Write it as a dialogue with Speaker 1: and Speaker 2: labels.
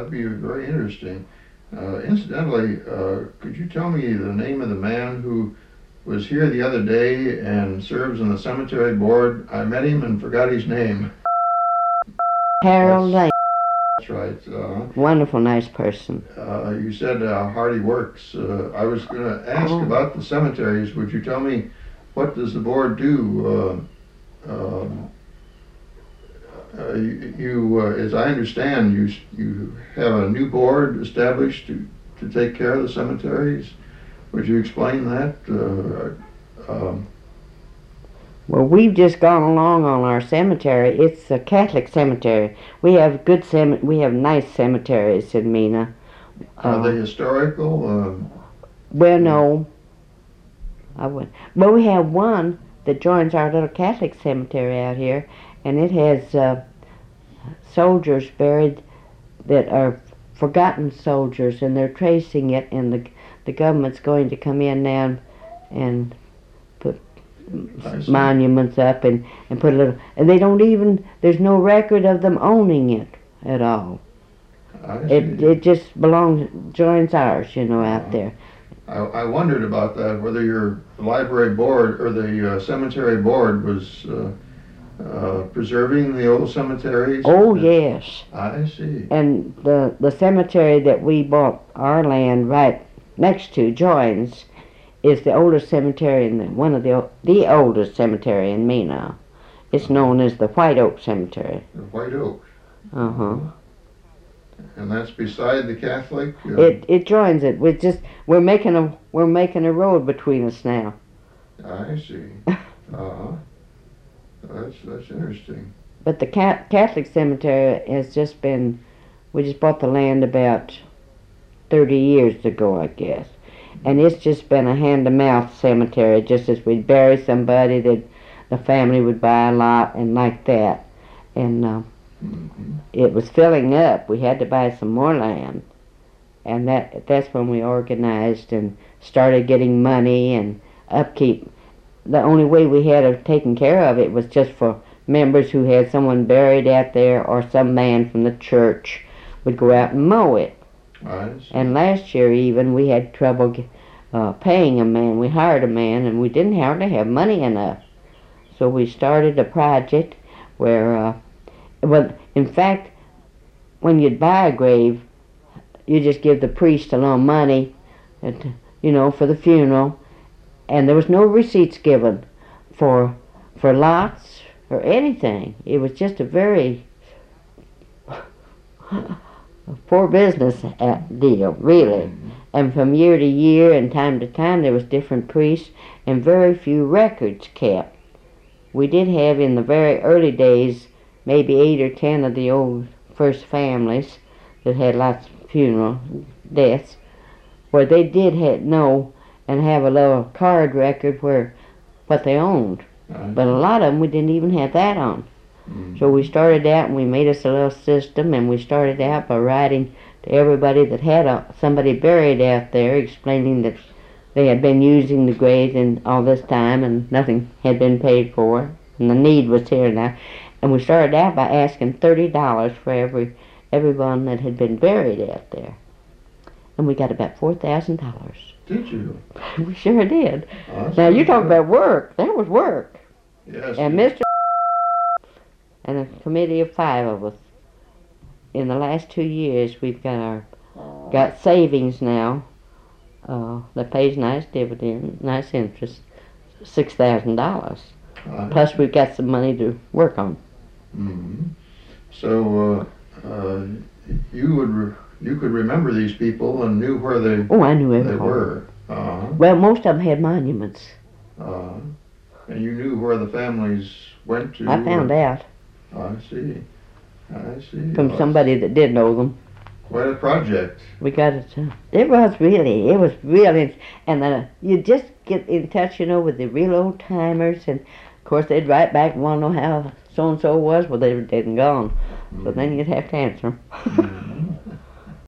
Speaker 1: that'd be very interesting. Incidentally, could you tell me the name of the man who was here the other day and serves on the cemetery board? I met him and forgot his name.
Speaker 2: Harold Lane.
Speaker 1: That's right.
Speaker 2: Wonderful, nice person.
Speaker 1: You said hard he works. I was going to ask about the cemeteries. Would you tell me what does the board do? As I understand, you have a new board established to take care of the cemeteries. Would you explain that?
Speaker 2: Well, we've just gone along on our cemetery. It's a Catholic cemetery. We have we have nice cemeteries in Mena.
Speaker 1: Are they historical?
Speaker 2: Well, no. But we have one that joins our little Catholic cemetery out here, and it has soldiers buried that are forgotten soldiers, and they're tracing it, and the government's going to come in now and put monuments up and put a little, and they don't even, there's no record of them owning it at all. It just joins ours, out there.
Speaker 1: I wondered about that, whether your library board or the cemetery board was preserving the old cemeteries.
Speaker 2: Oh, yes.
Speaker 1: I see.
Speaker 2: And the cemetery that we bought our land right next to joins is the oldest cemetery one of the oldest cemetery in Mena. It's known as the White Oak Cemetery.
Speaker 1: The White Oak.
Speaker 2: Uh-huh.
Speaker 1: And that's beside the Catholic.
Speaker 2: It joins it. We're making a road between us now.
Speaker 1: I see. That's interesting.
Speaker 2: But the Catholic cemetery has just been. We just bought the land about 30 years ago, I guess, and it's just been a hand-to-mouth cemetery. Just as we'd bury somebody, that the family would buy a lot and like that, and. It was filling up. We had to buy some more land, and that's when we organized and started getting money and upkeep. The only way we had of taking care of it was just for members who had someone buried out there, or some man from the church would go out and mow it. And last year even we had trouble paying a man. We hired a man and we didn't hardly have money enough, so we started a project where well, in fact, when you'd buy a grave, you just give the priest a little money, for the funeral, and there was no receipts given for lots or anything. It was just a very poor business deal, really. And from year to year and time to time, there was different priests, and very few records kept. We did have in the very early days maybe 8 or 10 of the old first families that had lots of funeral deaths, where they did know and have a little card record where what they owned. But a lot of them we didn't even have that on. So we started out and we made us a little system, and we started out by writing to everybody that had somebody buried out there, explaining that they had been using the graves in all this time and nothing had been paid for, and the need was here now. And we started out by asking $30 for everyone that had been buried out there. And we got about $4,000.
Speaker 1: Did you?
Speaker 2: We sure did. Now, you talk about work. That was work.
Speaker 1: Yes.
Speaker 2: And Mr. and a committee of 5 of us. In the last 2 years, we've got savings now that pays nice dividend, nice interest, $6,000. Plus, we've got some money to work on.
Speaker 1: So you could remember these people and knew where they.
Speaker 2: Oh, I knew everyone.
Speaker 1: They were.
Speaker 2: Well, most of them had monuments.
Speaker 1: And you knew where the families went to.
Speaker 2: I found out.
Speaker 1: I see.
Speaker 2: From somebody that did know them.
Speaker 1: Quite a project.
Speaker 2: We got it. It was really, and you just get in touch, with the real old timers, and of course they'd write back and want to know how so and so was. Well, they didn't gone, so then you'd have to answer them.